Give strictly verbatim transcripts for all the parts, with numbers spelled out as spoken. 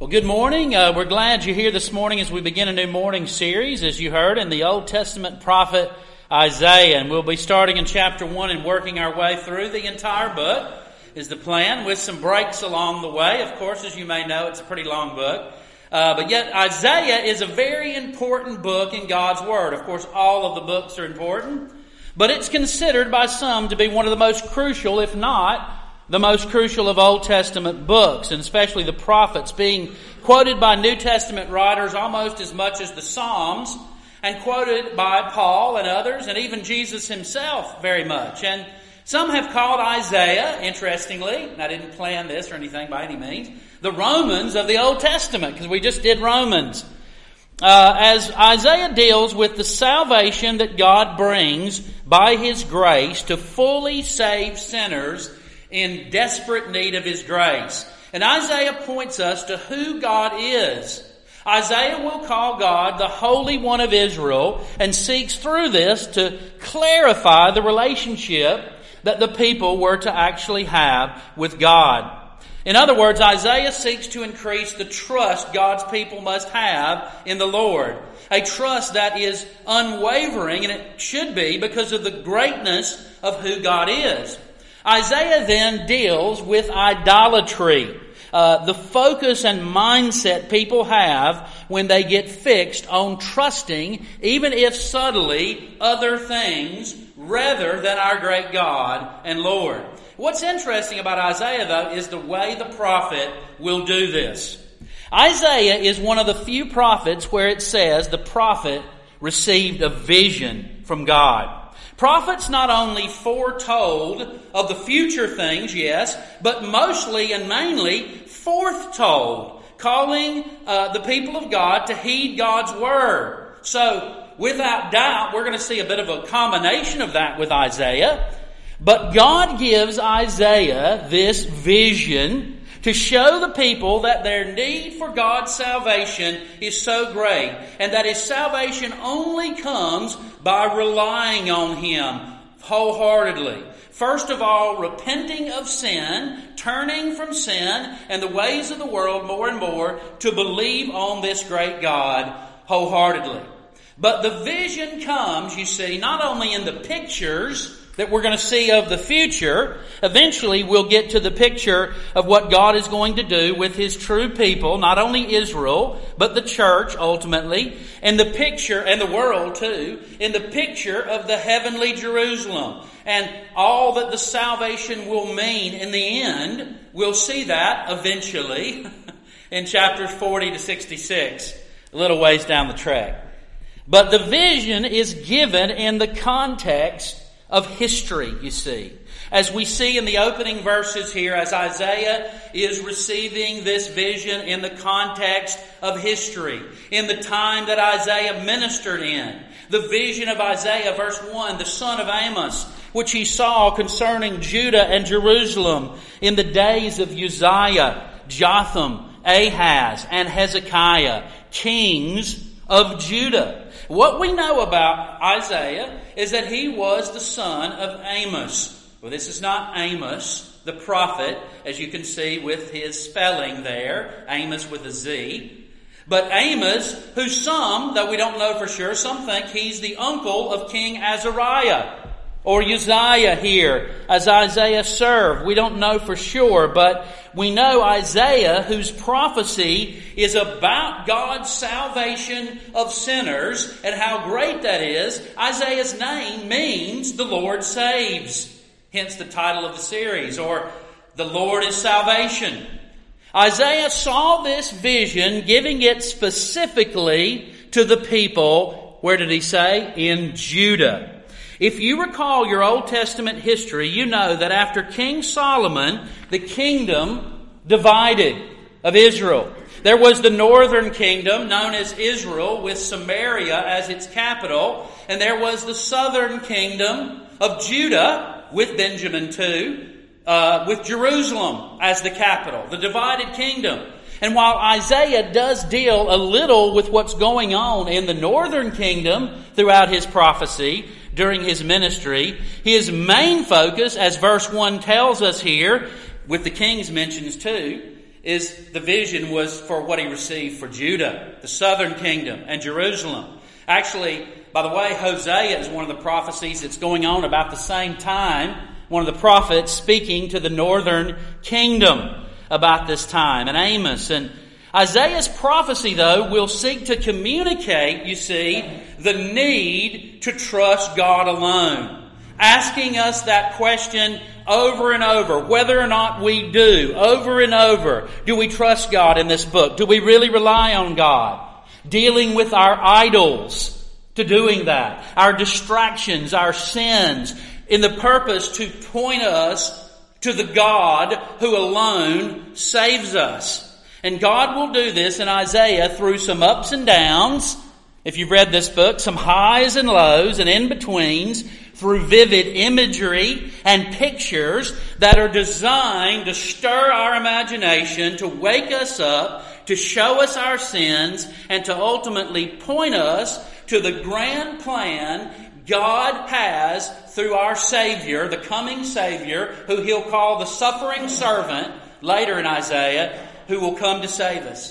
Well, good morning. Uh, we're glad you're here this morning as we begin a new morning series, as you heard, in the Old Testament prophet Isaiah. And we'll be starting in chapter one and working our way through the entire book is the plan, with some breaks along the way. Of course, as you may know, it's a pretty long book. Uh, but yet Isaiah is a very important book in God's Word. Of course, all of the books are important, but it's considered by some to be one of the most crucial, if not the most crucial of Old Testament books, and especially the prophets, being quoted by New Testament writers almost as much as the Psalms, and quoted by Paul and others, and even Jesus himself very much. And some have called Isaiah, interestingly, and I didn't plan this or anything by any means, the Romans of the Old Testament, because we just did Romans. Uh, as Isaiah deals with the salvation that God brings by His grace to fully save sinners in desperate need of His grace. And Isaiah points us to who God is. Isaiah will call God the Holy One of Israel and seeks through this to clarify the relationship that the people were to actually have with God. In other words, Isaiah seeks to increase the trust God's people must have in the Lord. A trust that is unwavering, and it should be because of the greatness of who God is. Isaiah then deals with idolatry, uh, the focus and mindset people have when they get fixed on trusting, even if subtly, other things rather than our great God and Lord. What's interesting about Isaiah, though, is the way the prophet will do this. Isaiah is one of the few prophets where it says the prophet received a vision from God. Prophets not only foretold of the future things, yes, but mostly and mainly foretold, calling uh, the people of God to heed God's word. So, without doubt, we're going to see a bit of a combination of that with Isaiah. But God gives Isaiah this vision to show the people that their need for God's salvation is so great, and that His salvation only comes by relying on Him wholeheartedly. First of all, repenting of sin, turning from sin and the ways of the world more and more to believe on this great God wholeheartedly. But the vision comes, you see, not only in the pictures that we're going to see of the future. Eventually we'll get to the picture of what God is going to do with His true people, not only Israel, but the church ultimately, and the picture, and the world too, in the picture of the heavenly Jerusalem, and all that the salvation will mean in the end. We'll see that eventually in chapters forty to sixty-six, a little ways down the track. But the vision is given in the context of history, you see. As we see in the opening verses here, as Isaiah is receiving this vision in the context of history, in the time that Isaiah ministered in. The vision of Isaiah, verse one, the son of Amos, which he saw concerning Judah and Jerusalem in the days of Uzziah, Jotham, Ahaz, and Hezekiah, kings of Judah. What we know about Isaiah is that he was the son of Amos. Well, this is not Amos, the prophet, as you can see with his spelling there, Amos with a Z. But Amos, who some, though we don't know for sure, some think he's the uncle of King Azariah, or Uzziah here, as Isaiah served. We don't know for sure, but we know Isaiah, whose prophecy is about God's salvation of sinners and how great that is. Isaiah's name means the Lord saves. Hence the title of the series, or the Lord is salvation. Isaiah saw this vision, giving it specifically to the people, where did he say? In Judah. If you recall your Old Testament history, you know that after King Solomon, the kingdom divided of Israel. There was the northern kingdom, known as Israel, with Samaria as its capital. And there was the southern kingdom of Judah, with Benjamin too, uh, with Jerusalem as the capital, the divided kingdom. And while Isaiah does deal a little with what's going on in the northern kingdom throughout his prophecy, during his ministry, his main focus, as verse one tells us here, with the king's mentions too, is the vision was for what he received for Judah, the southern kingdom, and Jerusalem. Actually, by the way, Hosea is one of the prophecies that's going on about the same time. One of the prophets speaking to the northern kingdom about this time, and Amos. And Isaiah's prophecy, though, will seek to communicate, you see, the need to trust God alone. Asking us that question over and over, whether or not we do, over and over. Do we trust God in this book? Do we really rely on God? Dealing with our idols, to doing that. Our distractions, our sins, in the purpose to point us to the God who alone saves us. And God will do this in Isaiah through some ups and downs, if you've read this book, some highs and lows and in-betweens, through vivid imagery and pictures that are designed to stir our imagination, to wake us up, to show us our sins, and to ultimately point us to the grand plan God has through our Savior, the coming Savior, who He'll call the suffering servant later in Isaiah, who will come to save us.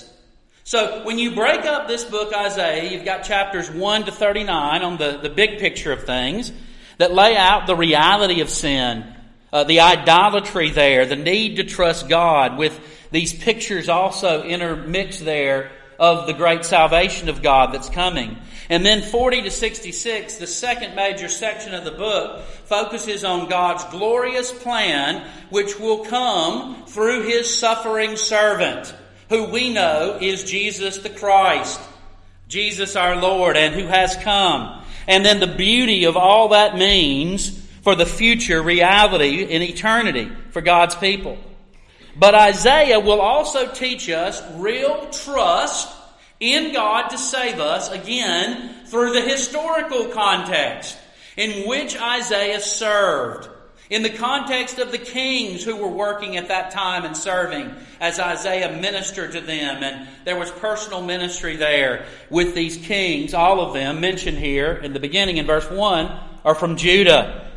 So when you break up this book, Isaiah, you've got chapters one to thirty-nine on the, the big picture of things that lay out the reality of sin, uh, the idolatry there, the need to trust God, with these pictures also intermixed there of the great salvation of God that's coming. And then forty to sixty-six, the second major section of the book, focuses on God's glorious plan, which will come through His suffering servant, who we know is Jesus the Christ, Jesus our Lord, and who has come. And then the beauty of all that means for the future reality in eternity for God's people. But Isaiah will also teach us real trust in God to save us, again, through the historical context in which Isaiah served. In the context of the kings who were working at that time and serving as Isaiah ministered to them. And there was personal ministry there with these kings. All of them mentioned here in the beginning in verse one are from Judah.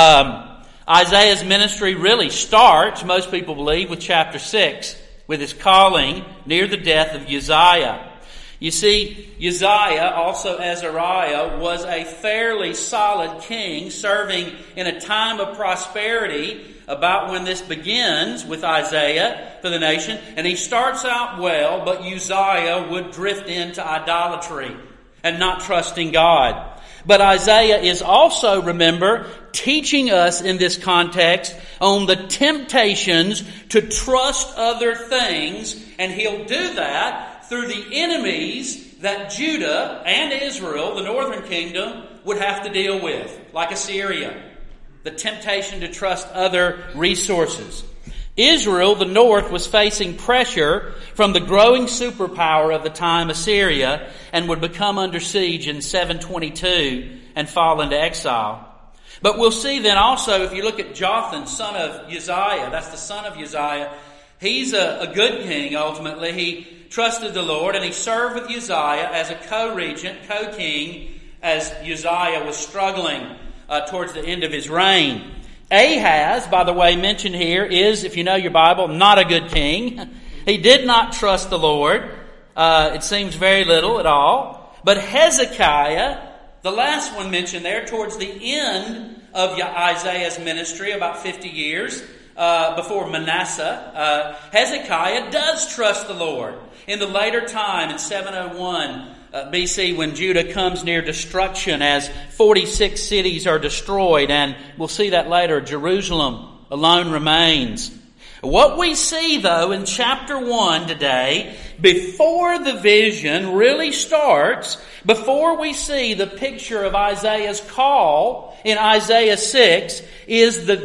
Um, Isaiah's ministry really starts, most people believe, with chapter six, with his calling near the death of Uzziah. You see, Uzziah, also Azariah, was a fairly solid king serving in a time of prosperity about when this begins with Isaiah for the nation. And he starts out well, but Uzziah would drift into idolatry and not trusting God. But Isaiah is also, remember, teaching us in this context on the temptations to trust other things. And he'll do that through the enemies that Judah and Israel, the northern kingdom, would have to deal with, like Assyria. The temptation to trust other resources. Israel, the north, was facing pressure from the growing superpower of the time, Assyria, and would become under siege in seven twenty-two and fall into exile. But we'll see then also, if you look at Jotham, son of Uzziah, that's the son of Uzziah, he's a, a good king ultimately. He trusted the Lord, and he served with Uzziah as a co-regent, co-king, as Uzziah was struggling uh, towards the end of his reign. Ahaz, by the way, mentioned here, is, if you know your Bible, not a good king. He did not trust the Lord. Uh, it seems very little at all. But Hezekiah, the last one mentioned there, towards the end of Isaiah's ministry, about fifty years uh, before Manasseh, uh, Hezekiah does trust the Lord. In the later time, in seven oh one uh, B C, when Judah comes near destruction as forty-six cities are destroyed, and we'll see that later, Jerusalem alone remains. What we see, though, in chapter one today, before the vision really starts, before we see the picture of Isaiah's call in Isaiah six, is the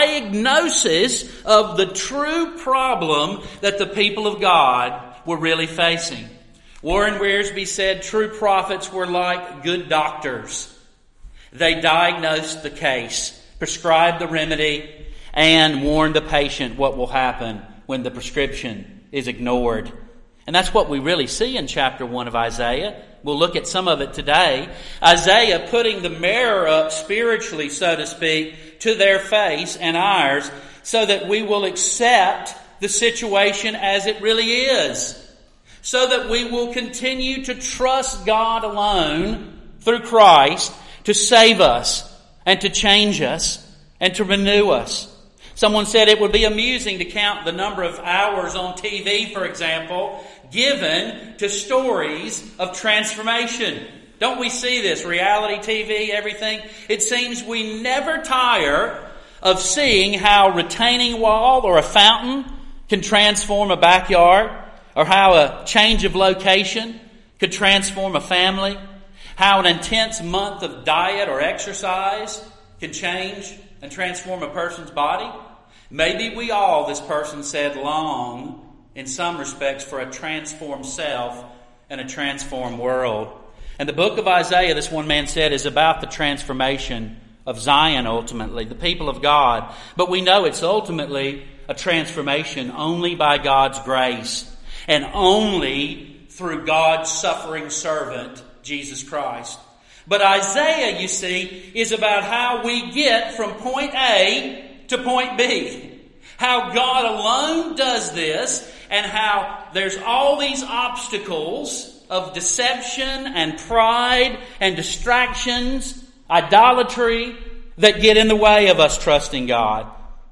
diagnosis of the true problem that the people of God were really facing. Warren Wiersbe said true prophets were like good doctors. They diagnosed the case, prescribed the remedy, and warned the patient what will happen when the prescription is ignored. And that's what we really see in chapter one of Isaiah. We'll look at some of it today. Isaiah putting the mirror up spiritually, so to speak, to their face and ours, so that we will accept the situation as it really is, so that we will continue to trust God alone through Christ to save us and to change us and to renew us. Someone said it would be amusing to count the number of hours on T V, for example, given to stories of transformation. Don't we see this? Reality T V, everything. It seems we never tire of seeing how a retaining wall or a fountain can transform a backyard, or how a change of location could transform a family, how an intense month of diet or exercise can change and transform a person's body. Maybe we all, this person said, long in some respects for a transformed self and a transformed world. And the book of Isaiah, this one man said, is about the transformation of Zion ultimately, the people of God. But we know it's ultimately a transformation only by God's grace and only through God's suffering servant, Jesus Christ. But Isaiah, you see, is about how we get from point A to point B. How God alone does this, and how there's all these obstacles of deception and pride and distractions, idolatry, that get in the way of us trusting God.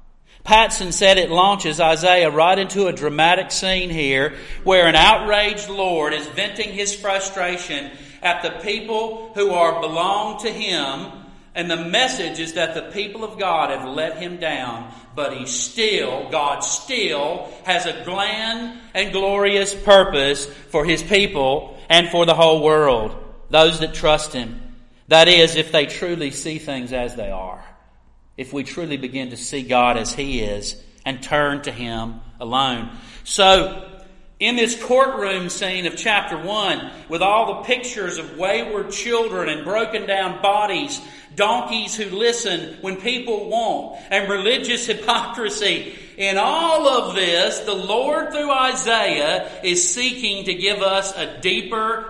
Patson said it launches Isaiah right into a dramatic scene here where an outraged Lord is venting his frustration at the people who are belong to him, and the message is that the people of God have let him down, but he still, God still has a grand and glorious purpose for his people and for the whole world, those that trust him. That is, if they truly see things as they are. If we truly begin to see God as he is and turn to him alone. So, in this courtroom scene of chapter one, with all the pictures of wayward children and broken down bodies, donkeys who listen when people won't, and religious hypocrisy, in all of this, the Lord through Isaiah is seeking to give us a deeper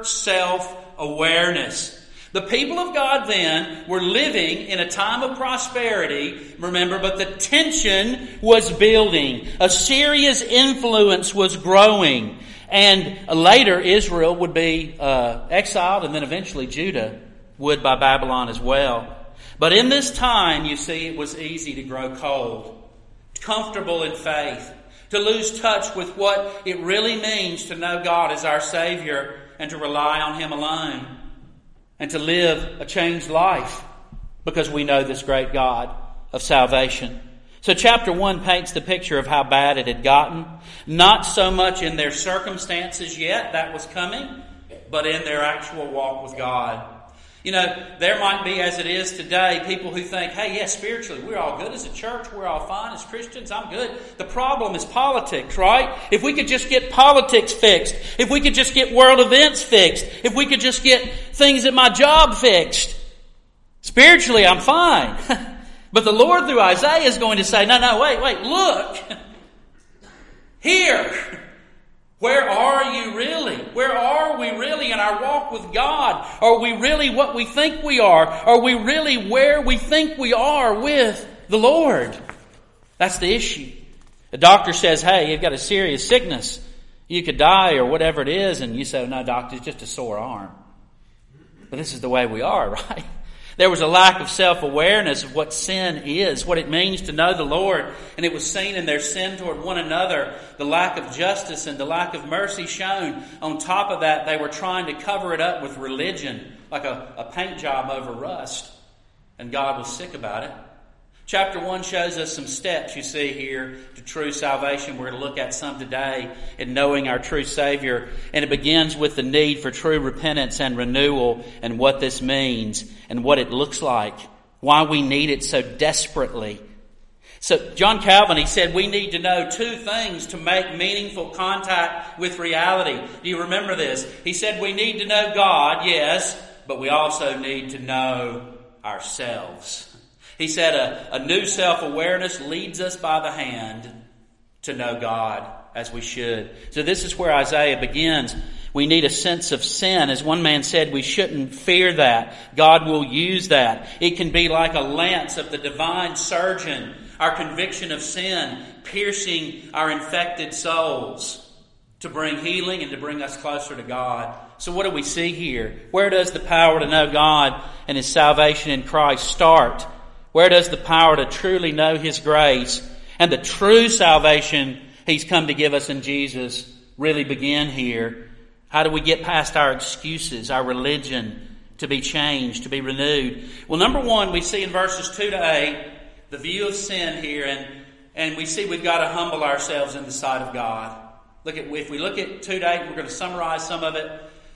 self-awareness. The people of God then were living in a time of prosperity, remember, but the tension was building. Assyria's influence was growing. And later Israel would be uh, exiled, and then eventually Judah would by Babylon as well. But in this time, you see, it was easy to grow cold, comfortable in faith, to lose touch with what it really means to know God as our Savior and to rely on him alone. And to live a changed life because we know this great God of salvation. So chapter one paints the picture of how bad it had gotten. Not so much in their circumstances yet, that was coming, but in their actual walk with God. You know, there might be, as it is today, people who think, hey, yeah, spiritually, we're all good as a church, we're all fine as Christians, I'm good. The problem is politics, right? If we could just get politics fixed, if we could just get world events fixed, if we could just get things at my job fixed, spiritually, I'm fine. But the Lord through Isaiah is going to say, no, no, wait, wait, look. Here. Where are you really? Where are we really in our walk with God? Are we really what we think we are? Are we really where we think we are with the Lord? That's the issue. The doctor says, hey, you've got a serious sickness. You could die or whatever it is. And you say, no, doctor, it's just a sore arm. But this is the way we are, right? There was a lack of self-awareness of what sin is, what it means to know the Lord. And it was seen in their sin toward one another, the lack of justice and the lack of mercy shown. On top of that, they were trying to cover it up with religion, like a, a paint job over rust. And God was sick about it. Chapter one shows us some steps, you see here, to true salvation. We're going to look at some today in knowing our true Savior. And it begins with the need for true repentance and renewal and what this means and what it looks like, why we need it so desperately. So John Calvin, he said we need to know two things to make meaningful contact with reality. Do you remember this? He said we need to know God, yes, but we also need to know ourselves. He said a, a new self-awareness leads us by the hand to know God as we should. So this is where Isaiah begins We need a sense of sin. As one man said, we shouldn't fear that. God will use that. It can be like a lance of the divine surgeon, our conviction of sin, piercing our infected souls to bring healing and to bring us closer to God. So what do we see here? Where does the power to know God and His salvation in Christ start? Where does the power to truly know His grace and the true salvation He's come to give us in Jesus really begin here? How do we get past our excuses, our religion, to be changed, to be renewed? Well, number one, we see in verses two to eight, the view of sin here, and, and we see we've got to humble ourselves in the sight of God. Look at, if we look at two to eight, we're going to summarize some of it.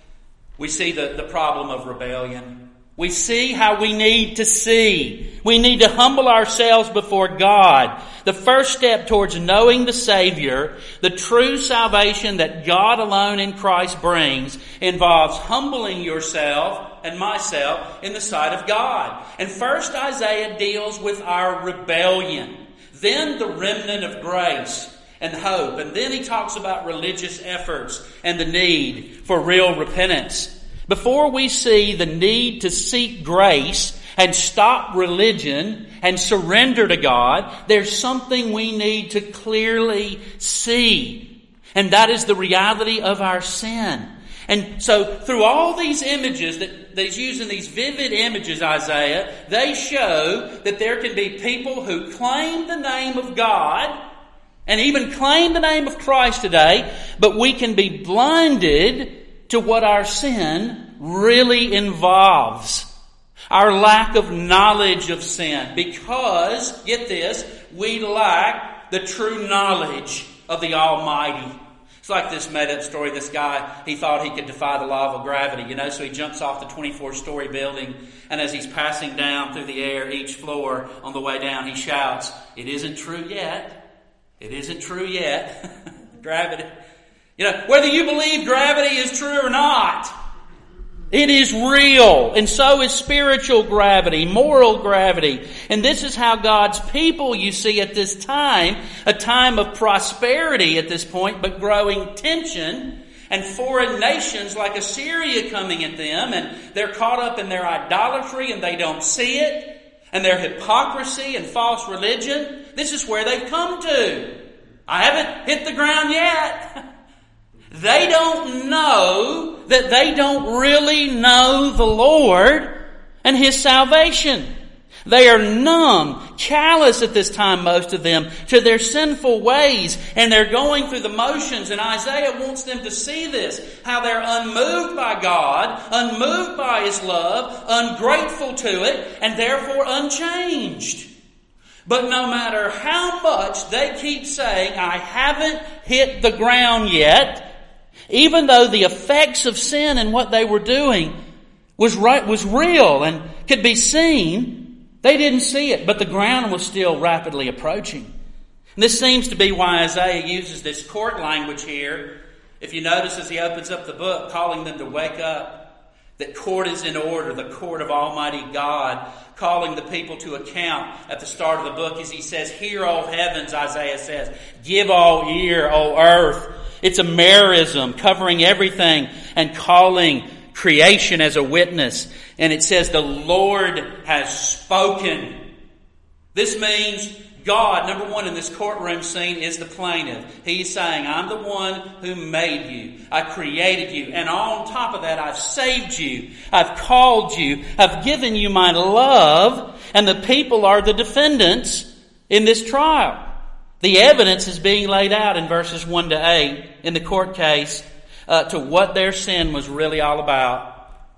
We see the, the problem of rebellion. We see how we need to see. We need to humble ourselves before God. The first step towards knowing the Savior, the true salvation that God alone in Christ brings, involves humbling yourself and myself in the sight of God. And first Isaiah deals with our rebellion. Then the remnant of grace and hope. And then he talks about religious efforts and the need for real repentance. Before we see the need to seek grace and stop religion and surrender to God, there's something we need to clearly see. And that is the reality of our sin. And so through all these images that, that he's using, these vivid images, Isaiah, they show that there can be people who claim the name of God and even claim the name of Christ today, but we can be blinded to what our sin really involves. Our lack of knowledge of sin. Because, get this, we lack the true knowledge of the Almighty. It's like this made-up story. This guy, he thought he could defy the law of gravity, you know, so he jumps off the twenty-four story building, and as he's passing down through the air, each floor on the way down, he shouts, "It isn't true yet. It isn't true yet." Gravity. You know, whether you believe gravity is true or not, it is real. And so is spiritual gravity, moral gravity. And this is how God's people, you see, at this time, a time of prosperity at this point, but growing tension, and foreign nations like Assyria coming at them, and they're caught up in their idolatry and they don't see it, and their hypocrisy and false religion. This is where they've come to. I haven't hit the ground yet. They don't know that they don't really know the Lord and His salvation. They are numb, callous at this time, most of them, to their sinful ways, and they're going through the motions, and Isaiah wants them to see this, how they're unmoved by God, unmoved by His love, ungrateful to it, and therefore unchanged. But no matter how much they keep saying, "I haven't hit the ground yet," even though the effects of sin and what they were doing was right, was real and could be seen, they didn't see it, but the ground was still rapidly approaching. And this seems to be why Isaiah uses this court language here. If you notice as he opens up the book, calling them to wake up, that court is in order, the court of Almighty God, calling the people to account at the start of the book as he says, "Hear, O heavens," Isaiah says, "give all ear, O earth." It's a merism covering everything and calling creation as a witness. And it says, "The Lord has spoken." This means God, number one, in this courtroom scene is the plaintiff. He's saying, "I'm the one who made you. I created you. And on top of that, I've saved you. I've called you. I've given you my love." And the people are the defendants in this trial. The evidence is being laid out in verses one to eight in the court case uh, to what their sin was really all about.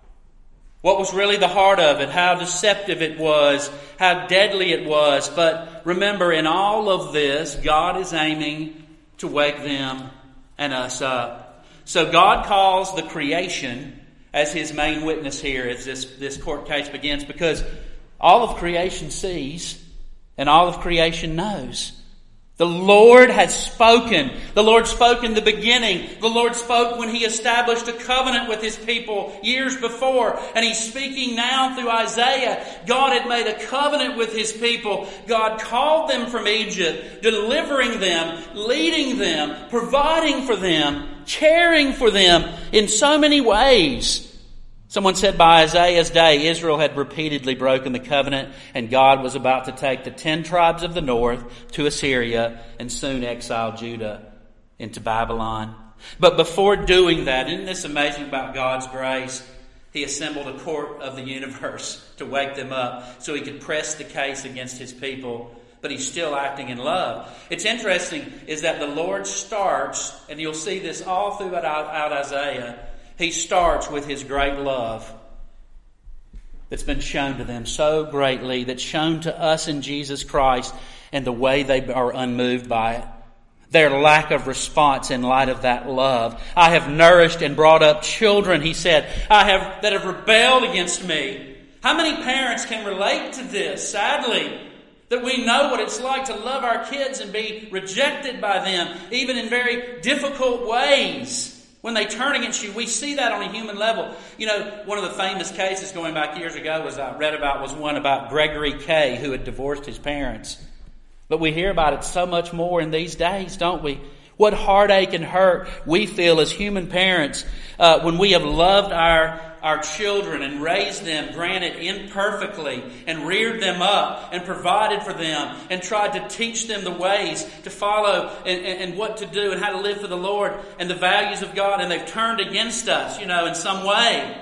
What was really the heart of it, how deceptive it was, how deadly it was. But remember, in all of this, God is aiming to wake them and us up. So God calls the creation as His main witness here as this, this court case begins, because all of creation sees and all of creation knows. The Lord has spoken. The Lord spoke in the beginning. The Lord spoke when He established a covenant with His people years before. And He's speaking now through Isaiah. God had made a covenant with His people. God called them from Egypt, delivering them, leading them, providing for them, caring for them in so many ways. Someone said by Isaiah's day, Israel had repeatedly broken the covenant, and God was about to take the ten tribes of the north to Assyria and soon exile Judah into Babylon. But before doing that, isn't this amazing about God's grace? He assembled a court of the universe to wake them up so he could press the case against his people. But he's still acting in love. It's interesting is that the Lord starts, and you'll see this all throughout out Isaiah, he starts with his great love that's been shown to them so greatly, that's shown to us in Jesus Christ, and the way they are unmoved by it. Their lack of response in light of that love. I have nourished and brought up children, he said, I have that have rebelled against me. How many parents can relate to this, sadly? That we know what it's like to love our kids and be rejected by them, even in very difficult ways. When they turn against you, we see that on a human level. You know, one of the famous cases going back years ago was I read about was one about Gregory Kay, who had divorced his parents. But we hear about it so much more in these days, don't we? What heartache and hurt we feel as human parents uh, when we have loved our our children and raised them, granted imperfectly, and reared them up and provided for them and tried to teach them the ways to follow and, and, and what to do and how to live for the Lord and the values of God, and they've turned against us, you know, in some way.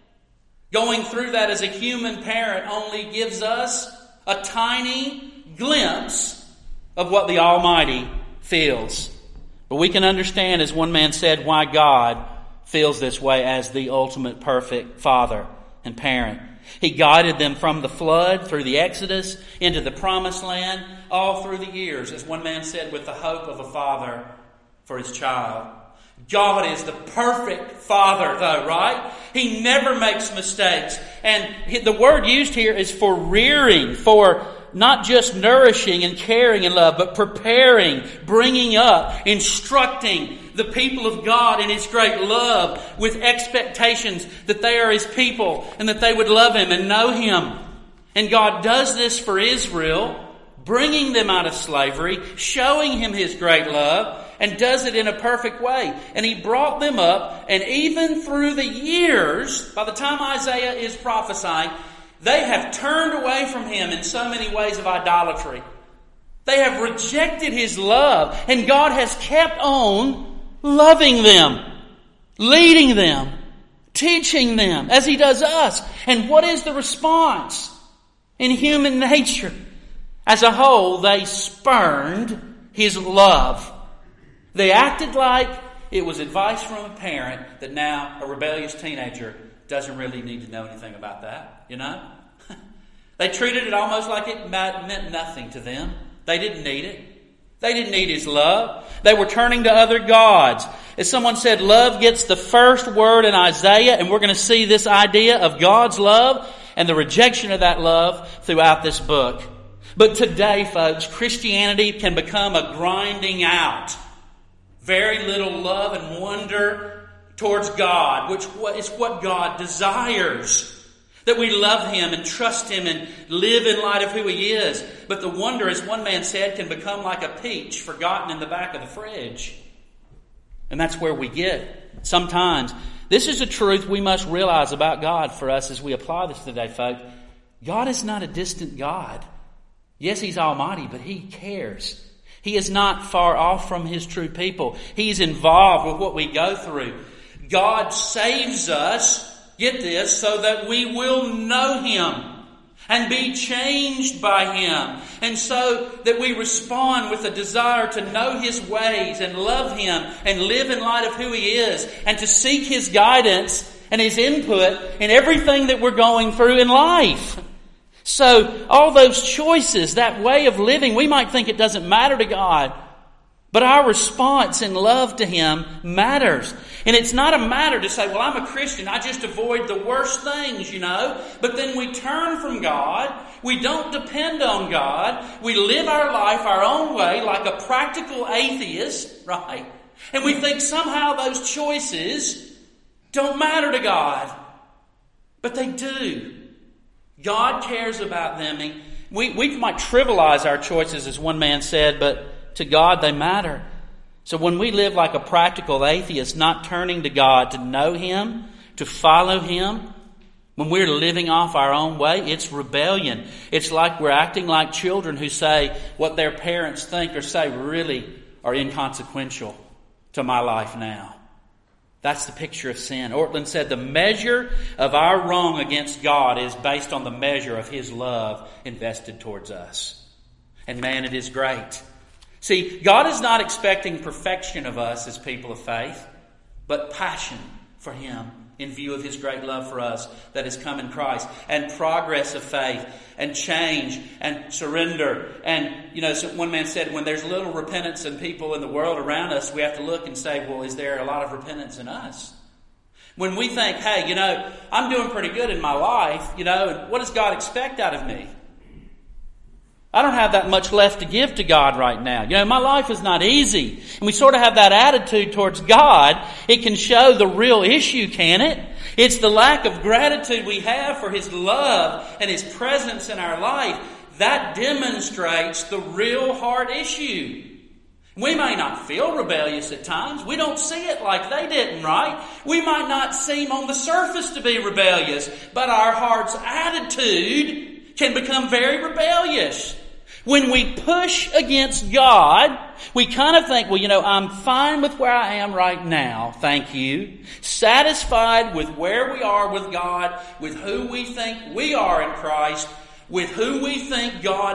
Going through that as a human parent only gives us a tiny glimpse of what the Almighty feels. But we can understand, as one man said, why God feels this way as the ultimate perfect father and parent. He guided them from the flood, through the Exodus, into the promised land, all through the years, as one man said, with the hope of a father for his child. God is the perfect father, though, right? He never makes mistakes. And the word used here is for rearing, for not just nourishing and caring in love, but preparing, bringing up, instructing the people of God in His great love with expectations that they are His people and that they would love Him and know Him. And God does this for Israel, bringing them out of slavery, showing Him His great love, and does it in a perfect way. And He brought them up, and even through the years, by the time Isaiah is prophesying, they have turned away from Him in so many ways of idolatry. They have rejected His love, and God has kept on loving them, leading them, teaching them, as He does us. And what is the response in human nature? As a whole, they spurned His love. They acted like it was advice from a parent that now a rebellious teenager doesn't really need to know anything about that, you know? They treated it almost like it meant nothing to them. They didn't need it. They didn't need His love. They were turning to other gods. As someone said, love gets the first word in Isaiah, and we're going to see this idea of God's love and the rejection of that love throughout this book. But today, folks, Christianity can become a grinding out. Very little love and wonder towards God, which is what God desires. That we love Him and trust Him and live in light of who He is. But the wonder, as one man said, can become like a peach forgotten in the back of the fridge. And that's where we get sometimes. This is a truth we must realize about God for us as we apply this today, folks. God is not a distant God. Yes, He's almighty, but He cares. He is not far off from His true people. He's involved with what we go through. God saves us, get this, so that we will know Him and be changed by Him. And so that we respond with a desire to know His ways and love Him and live in light of who He is and to seek His guidance and His input in everything that we're going through in life. So all those choices, that way of living, we might think it doesn't matter to God. But our response in love to Him matters. And it's not a matter to say, well, I'm a Christian, I just avoid the worst things, you know. But then we turn from God. We don't depend on God. We live our life our own way like a practical atheist, right? And we think somehow those choices don't matter to God. But they do. God cares about them. We, we might trivialize our choices, as one man said, but to God they matter. So when we live like a practical atheist, not turning to God to know Him, to follow Him, when we're living off our own way, it's rebellion. It's like we're acting like children who say what their parents think or say really are inconsequential to my life now. That's the picture of sin. Ortlund said the measure of our wrong against God is based on the measure of His love invested towards us. And man, it is great. See, God is not expecting perfection of us as people of faith, but passion for Him in view of His great love for us that has come in Christ, and progress of faith, and change, and surrender. And, you know, so one man said, when there's little repentance in people in the world around us, we have to look and say, well, is there a lot of repentance in us? When we think, hey, you know, I'm doing pretty good in my life, you know, and what does God expect out of me? I don't have that much left to give to God right now. You know, my life is not easy. And we sort of have that attitude towards God. It can show the real issue, can it? It's the lack of gratitude we have for His love and His presence in our life. That demonstrates the real heart issue. We may not feel rebellious at times. We don't see it like they didn't, right? We might not seem on the surface to be rebellious, but our heart's attitude can become very rebellious. When we push against God, we kind of think, well, you know, I'm fine with where I am right now, thank you. Satisfied with where we are with God, with who we think we are in Christ, with who we think God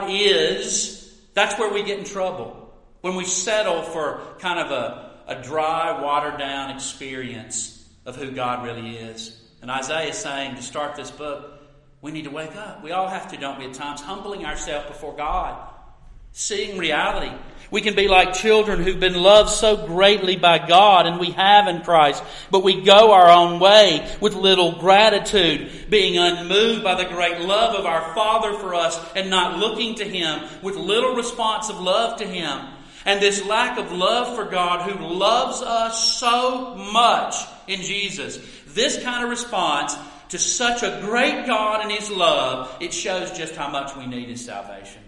is. That's where we get in trouble. When we settle for kind of a, a dry, watered-down experience of who God really is. And Isaiah is saying, to start this book, we need to wake up. We all have to, don't we, at times, humbling ourselves before God, seeing reality. We can be like children who've been loved so greatly by God, and we have in Christ, but we go our own way with little gratitude, being unmoved by the great love of our Father for us and not looking to Him with little response of love to Him. And this lack of love for God who loves us so much in Jesus, this kind of response to such a great God and His love, it shows just how much we need His salvation.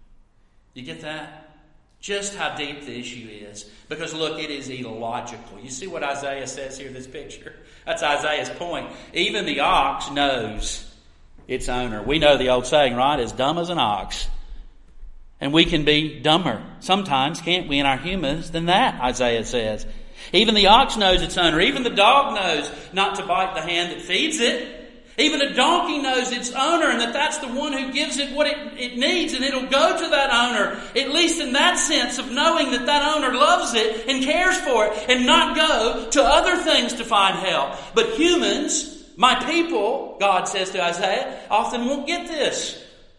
You get that? Just how deep the issue is. Because look, it is illogical. You see what Isaiah says here in this picture? That's Isaiah's point. Even the ox knows its owner. We know the old saying, right? As dumb as an ox. And we can be dumber sometimes, can't we, in our humans than that, Isaiah says. Even the ox knows its owner. Even the dog knows not to bite the hand that feeds it. Even a donkey knows its owner and that that's the one who gives it what it, it needs, and it'll go to that owner, at least in that sense of knowing that that owner loves it and cares for it, and not go to other things to find help. But humans, my people, God says to Isaiah, often won't get this.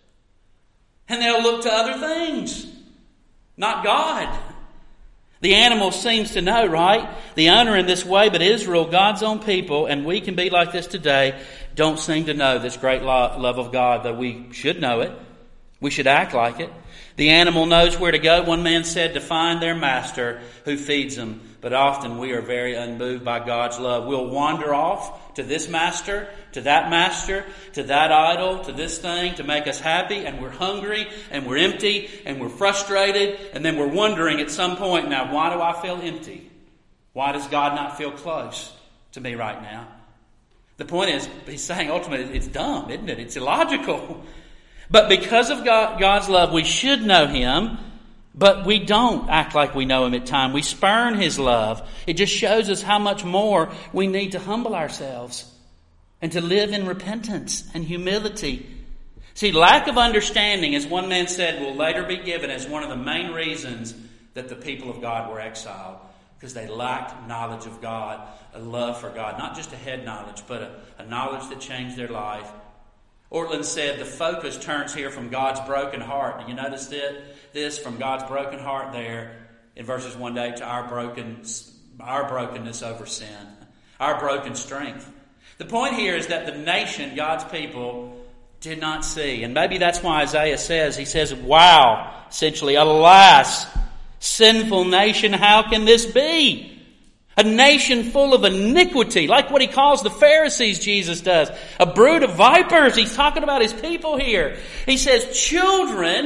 And they'll look to other things, not God. The animal seems to know, right? The owner in this way, but Israel, God's own people, and we can be like this today, don't seem to know this great love of God, though we should know it. We should act like it. The animal knows where to go. One man said, to find their master who feeds them. But often we are very unmoved by God's love. We'll wander off to this master, to that master, to that idol, to this thing to make us happy. And we're hungry and we're empty and we're frustrated. And then we're wondering at some point, now, why do I feel empty? Why does God not feel close to me right now? The point is, he's saying ultimately it's dumb, isn't it? It's illogical. But because of God, God's love, we should know Him, but we don't act like we know Him at times. We spurn His love. It just shows us how much more we need to humble ourselves and to live in repentance and humility. See, lack of understanding, as one man said, will later be given as one of the main reasons that the people of God were exiled. Because they lacked knowledge of God, a love for God. Not just a head knowledge, but a, a knowledge that changed their life. Ortlund said the focus turns here from God's broken heart. Do you notice that? This from God's broken heart there in verses one to eight to our broken, our brokenness over sin, our broken strength. The point here is that the nation, God's people, did not see. And maybe that's why Isaiah says, he says, wow, essentially, alas, sinful nation, how can this be? A nation full of iniquity, like what he calls the Pharisees, Jesus does. A brood of vipers. He's talking about his people here. He says, children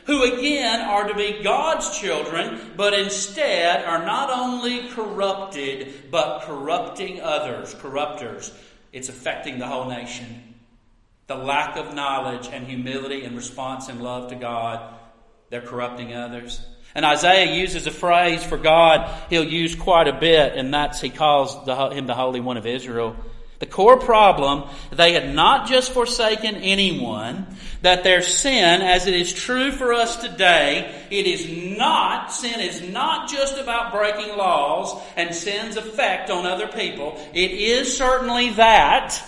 who again are to be God's children, but instead are not only corrupted, but corrupting others, corruptors. It's affecting the whole nation. The lack of knowledge and humility and response and love to God, they're corrupting others. And Isaiah uses a phrase for God he'll use quite a bit, and that's he calls the, him the Holy One of Israel. The core problem, they had not just forsaken anyone, that their sin, as it is true for us today, it is not, sin is not just about breaking laws and sin's effect on other people. It is certainly that.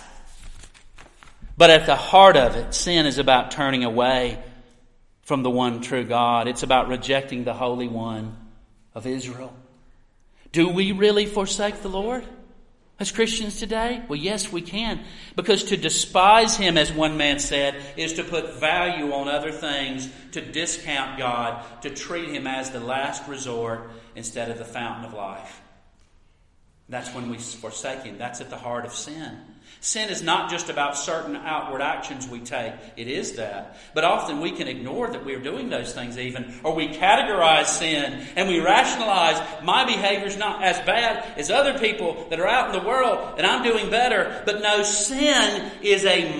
But at the heart of it, sin is about turning away from the one true God. It's about rejecting the Holy One of Israel. Do we really forsake the Lord as Christians today? Well, yes, we can. Because to despise Him, as one man said, is to put value on other things, to discount God, to treat Him as the last resort instead of the fountain of life. That's when we forsake Him. That's at the heart of sin. Sin is not just about certain outward actions we take. It is that. But often we can ignore that we are doing those things even. Or we categorize sin and we rationalize my behavior is not as bad as other people that are out in the world and I'm doing better. But no, sin is a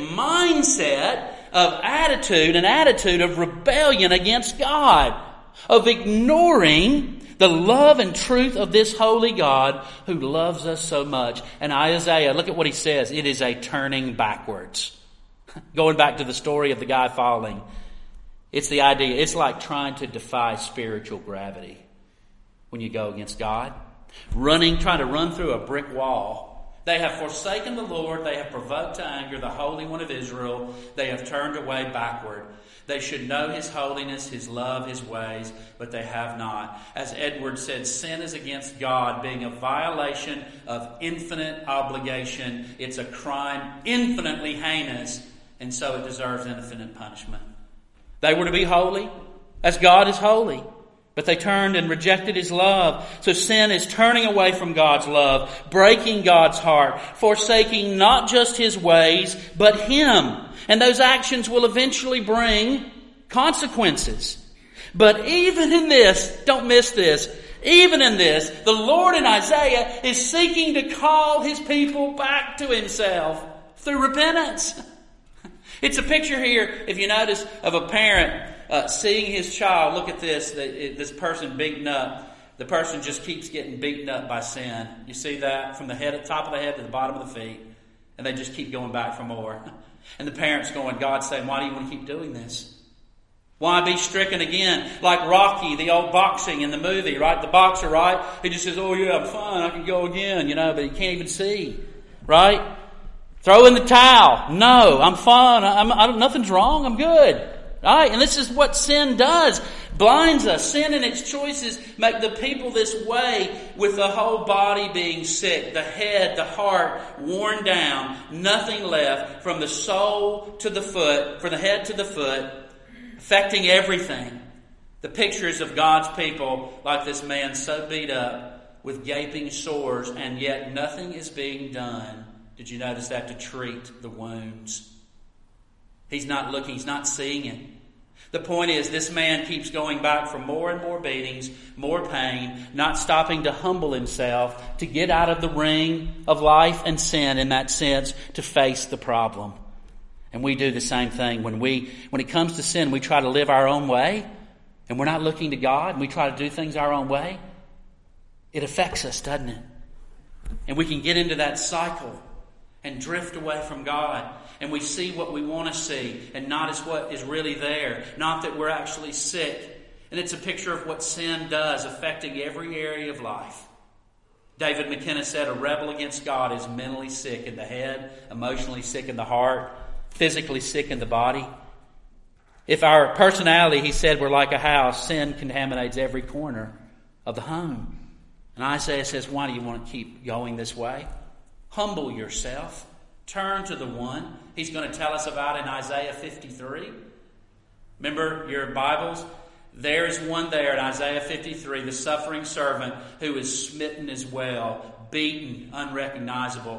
mindset of attitude, an attitude of rebellion against God, of ignoring the love and truth of this holy God who loves us so much. And Isaiah, look at what he says. It is a turning backwards. Going back to the story of the guy falling. It's the idea. It's like trying to defy spiritual gravity when you go against God. Running, trying to run through a brick wall. They have forsaken the Lord. They have provoked to anger the Holy One of Israel. They have turned away backward. They should know His holiness, His love, His ways, but they have not. As Edward said, sin is against God, being a violation of infinite obligation. It's a crime infinitely heinous, and so it deserves infinite punishment. They were to be holy, as God is holy, but they turned and rejected His love. So sin is turning away from God's love, breaking God's heart, forsaking not just His ways, but Him. And those actions will eventually bring consequences. But even in this, don't miss this, even in this, the Lord in Isaiah is seeking to call His people back to Himself through repentance. It's a picture here, if you notice, of a parent uh, seeing his child. Look at this, this person beaten up. The person just keeps getting beaten up by sin. You see that? From the head, top of the head to the bottom of the feet. And they just keep going back for more. And the parents going, God's saying, why do you want to keep doing this? Why be stricken again? Like Rocky, the old boxing in the movie, right? The boxer, right? He just says, oh yeah, I'm fine, I can go again, you know, but he can't even see, right? Throw in the towel. No, I'm fine, I'm, I'm, nothing's wrong, I'm good. Right? And this is what sin does. Blinds us. Sin and its choices make the people this way, with the whole body being sick, the head, the heart worn down, nothing left, from the soul to the foot, from the head to the foot, affecting everything. The pictures of God's people, like this man so beat up with gaping sores, and yet nothing is being done. Did you notice that? To treat the wounds. He's not looking, he's not seeing it. The point is, this man keeps going back for more and more beatings, more pain, not stopping to humble himself, to get out of the ring of life and sin in that sense, to face the problem. And we do the same thing. When we, when it comes to sin, we try to live our own way, and we're not looking to God, and we try to do things our own way. It affects us, doesn't it? And we can get into that cycle and drift away from God. And we see what we want to see and not as what is really there. Not that we're actually sick. And it's a picture of what sin does, affecting every area of life. David McKenna said, a rebel against God is mentally sick in the head, emotionally sick in the heart, physically sick in the body. If our personality, he said, were like a house, sin contaminates every corner of the home. And Isaiah says, why do you want to keep going this way? Humble yourself. Turn to the one He's going to tell us about in Isaiah fifty-three. Remember your Bibles? There is one there in Isaiah fifty-three, the suffering servant who is smitten as well, beaten, unrecognizable.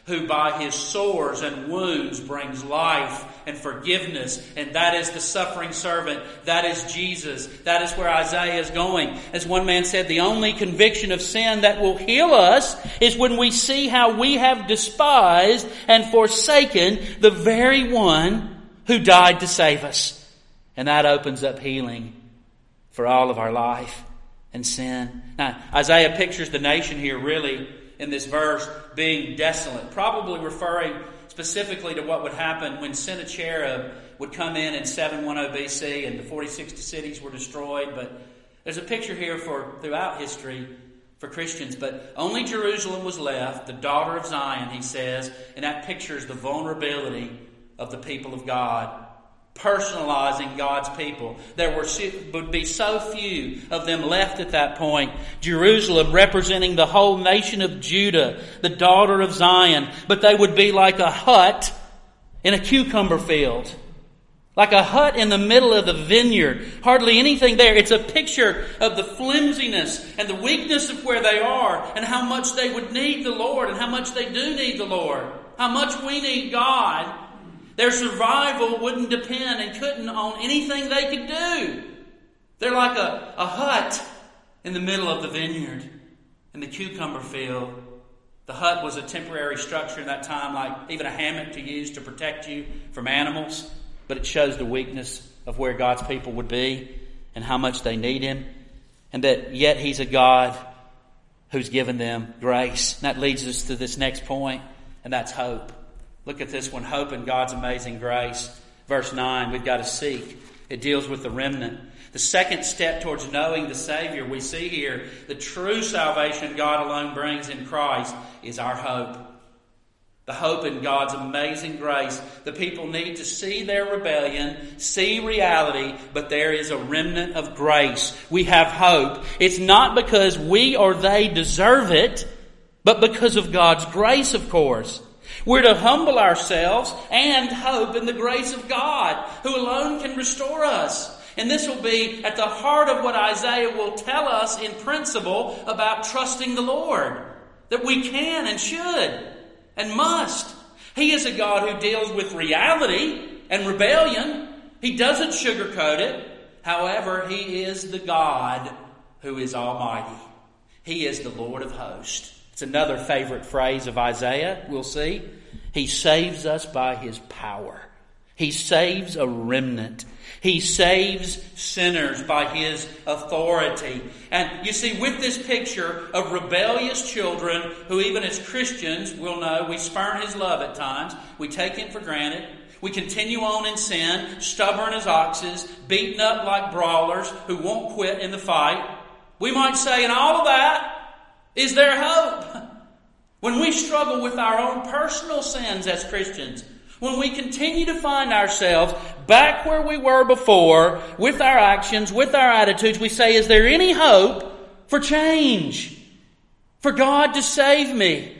who by his sores and wounds brings life and forgiveness. And that is the suffering servant. That is Jesus. That is where Isaiah is going. As one man said, the only conviction of sin that will heal us is when we see how we have despised and forsaken the very one who died to save us. And that opens up healing for all of our life and sin. Now, Isaiah pictures the nation here really in this verse being desolate, probably referring specifically to what would happen when Sennacherib would come in in seven ten B C and the forty sixty cities were destroyed. But there's a picture here for throughout history for Christians. But only Jerusalem was left, the daughter of Zion, he says, and that pictures the vulnerability of the people of God. Personalizing God's people. There were, would be so few of them left at that point. Jerusalem representing the whole nation of Judah, the daughter of Zion. But they would be like a hut in a cucumber field. Like a hut in the middle of the vineyard. Hardly anything there. It's a picture of the flimsiness and the weakness of where they are and how much they would need the Lord and how much they do need the Lord. How much we need God. Their survival wouldn't depend and couldn't on anything they could do. They're like a, a hut in the middle of the vineyard, in the cucumber field. The hut was a temporary structure in that time, like even a hammock to use to protect you from animals. But it shows the weakness of where God's people would be and how much they need Him. And that yet He's a God who's given them grace. And that leads us to this next point, and that's hope. Look at this one, hope in God's amazing grace. Verse nine, we've got to seek. It deals with the remnant. The second step towards knowing the Savior we see here, the true salvation God alone brings in Christ, is our hope. The hope in God's amazing grace. The people need to see their rebellion, see reality, but there is a remnant of grace. We have hope. It's not because we or they deserve it, but because of God's grace, of course. We're to humble ourselves and hope in the grace of God, who alone can restore us. And this will be at the heart of what Isaiah will tell us in principle about trusting the Lord. That we can and should and must. He is a God who deals with reality and rebellion. He doesn't sugarcoat it. However, He is the God who is almighty. He is the Lord of hosts. It's another favorite phrase of Isaiah, we'll see. He saves us by His power. He saves a remnant. He saves sinners by His authority. And you see, with this picture of rebellious children, who even as Christians will know we spurn His love at times, we take Him for granted, we continue on in sin, stubborn as oxes, beaten up like brawlers who won't quit in the fight. We might say in all of that, is there hope? When we struggle with our own personal sins as Christians, when we continue to find ourselves back where we were before, with our actions, with our attitudes, we say, is there any hope for change? For God to save me?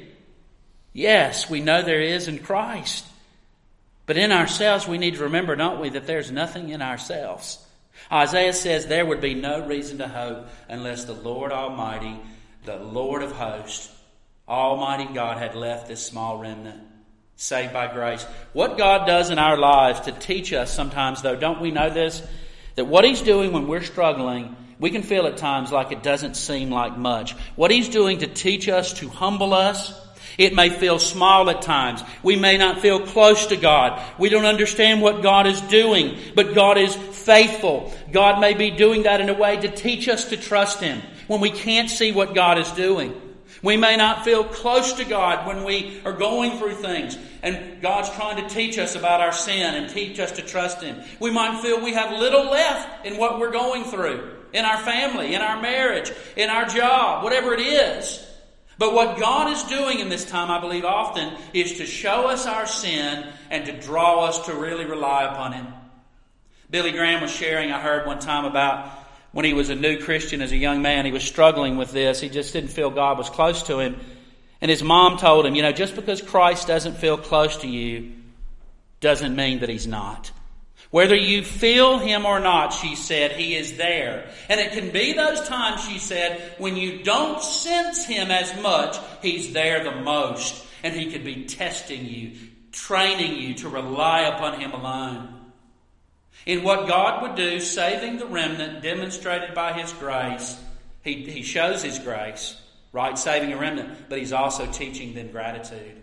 Yes, we know there is in Christ. But in ourselves, we need to remember, don't we, that there's nothing in ourselves. Isaiah says there would be no reason to hope unless the Lord Almighty, the Lord of hosts, Almighty God, had left this small remnant, saved by grace. What God does in our lives to teach us sometimes, though, don't we know this? That what He's doing when we're struggling, we can feel at times like it doesn't seem like much. What He's doing to teach us, to humble us, it may feel small at times. We may not feel close to God. We don't understand what God is doing, but God is faithful. God may be doing that in a way to teach us to trust Him when we can't see what God is doing. We may not feel close to God when we are going through things and God's trying to teach us about our sin and teach us to trust Him. We might feel we have little left in what we're going through, in our family, in our marriage, in our job, whatever it is. But what God is doing in this time, I believe often, is to show us our sin and to draw us to really rely upon Him. Billy Graham was sharing, I heard one time, about when he was a new Christian as a young man. He was struggling with this. He just didn't feel God was close to him. And his mom told him, you know, just because Christ doesn't feel close to you doesn't mean that He's not. Whether you feel Him or not, she said, He is there. And it can be those times, she said, when you don't sense Him as much, He's there the most. And He could be testing you, training you to rely upon Him alone. In what God would do, saving the remnant, demonstrated by His grace, He, he shows His grace, right? Saving a remnant, but He's also teaching them gratitude.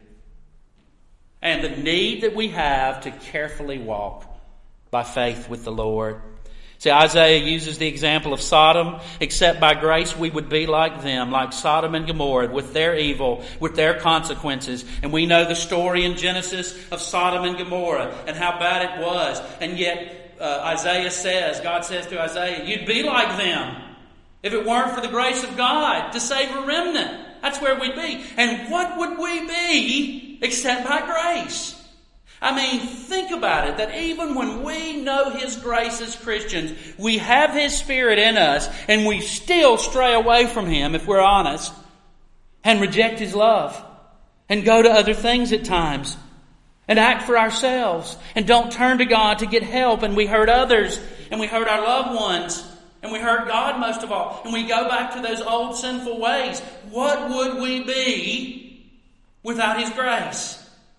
And the need that we have to carefully walk by faith with the Lord. See, Isaiah uses the example of Sodom. Except by grace we would be like them, like Sodom and Gomorrah, with their evil, with their consequences. And we know the story in Genesis of Sodom and Gomorrah and how bad it was. And yet uh, Isaiah says, God says to Isaiah, you'd be like them if it weren't for the grace of God to save a remnant. That's where we'd be. And what would we be except by grace? I mean, think about it, that even when we know His grace as Christians, we have His Spirit in us, and we still stray away from Him, if we're honest, and reject His love, and go to other things at times, and act for ourselves, and don't turn to God to get help, and we hurt others, and we hurt our loved ones, and we hurt God most of all, and we go back to those old sinful ways. What would we be without His grace?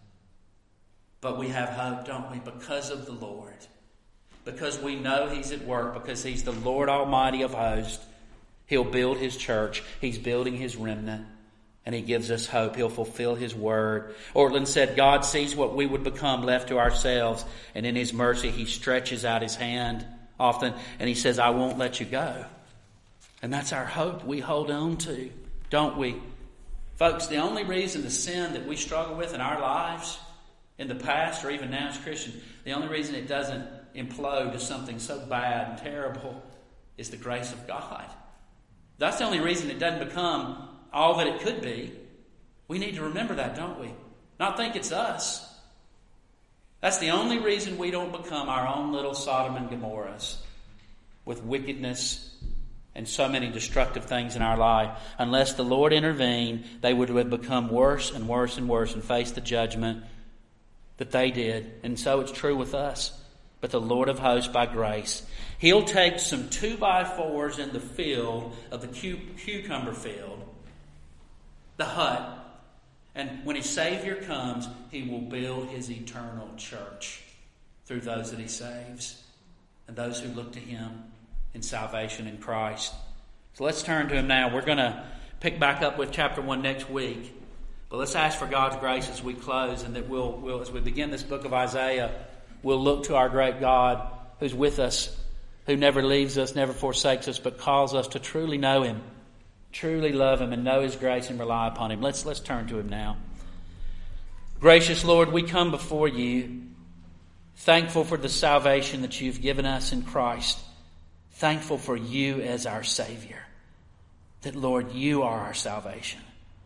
But we have hope, don't we? Because of the Lord. Because we know He's at work. Because He's the Lord Almighty of hosts. He'll build His church. He's building His remnant. And He gives us hope. He'll fulfill His word. Ortland said, God sees what we would become left to ourselves. And in His mercy, He stretches out His hand often. And He says, I won't let you go. And that's our hope we hold on to, don't we? Folks, the only reason the sin that we struggle with in our lives, in the past or even now as Christians, the only reason it doesn't implode to something so bad and terrible is the grace of God. That's the only reason it doesn't become all that it could be. We need to remember that, don't we? Not think it's us. That's the only reason we don't become our own little Sodom and Gomorrahs with wickedness and so many destructive things in our life. Unless the Lord intervened, they would have become worse and worse and worse and faced the judgment that they did. And so it's true with us. But the Lord of hosts, by grace, He'll take some two by fours in the field of the cucumber field, the hut, and when His Savior comes, He will build His eternal church through those that He saves and those who look to Him in salvation in Christ. So let's turn to Him now. We're going to pick back up with chapter one next week. But let's ask for God's grace as we close, and that we'll, we'll, as we begin this book of Isaiah, we'll look to our great God who's with us, who never leaves us, never forsakes us, but calls us to truly know Him, truly love Him, and know His grace and rely upon Him. Let's, let's turn to Him now. Gracious Lord, we come before You, thankful for the salvation that You've given us in Christ, thankful for You as our Savior, that, Lord, You are our salvation.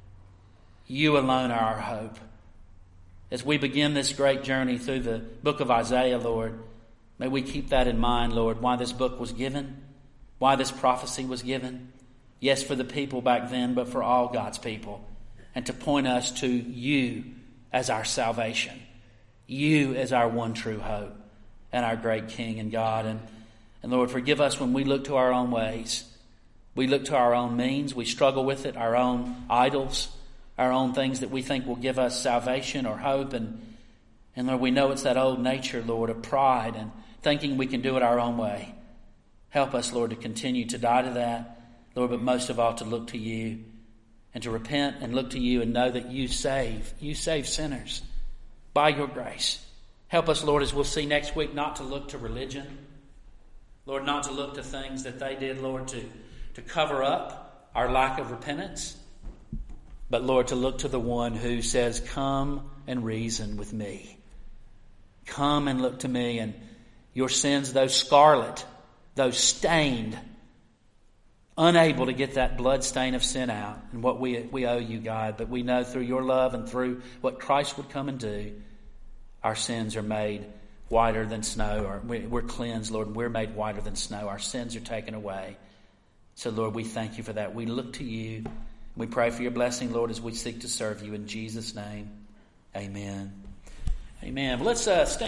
You alone are our hope. As we begin this great journey through the book of Isaiah, Lord, may we keep that in mind, Lord, why this book was given, why this prophecy was given. Yes, for the people back then, but for all God's people. And to point us to You as our salvation, You as our one true hope, and our great King and God. And, and Lord, forgive us when we look to our own ways. We look to our own means. We struggle with it, our own idols, our own things that we think will give us salvation or hope. And, and Lord, we know it's that old nature, Lord, of pride and thinking we can do it our own way. Help us, Lord, to continue to die to that, Lord, but most of all to look to You and to repent and look to You and know that You save. You save sinners by Your grace. Help us, Lord, as we'll see next week, not to look to religion. Lord, not to look to things that they did, Lord, to, to cover up our lack of repentance. But, Lord, to look to the one who says, come and reason with Me. Come and look to Me, and your sins, though scarlet, though stained, unable to get that blood stain of sin out and what we, we owe You, God. But we know through Your love and through what Christ would come and do, our sins are made whiter than snow, or we're cleansed, Lord, and we're made whiter than snow. Our sins are taken away. So, Lord, we thank You for that. We look to You. We pray for Your blessing, Lord, as we seek to serve You. In Jesus' name, amen. Amen. Well, let's uh, stand.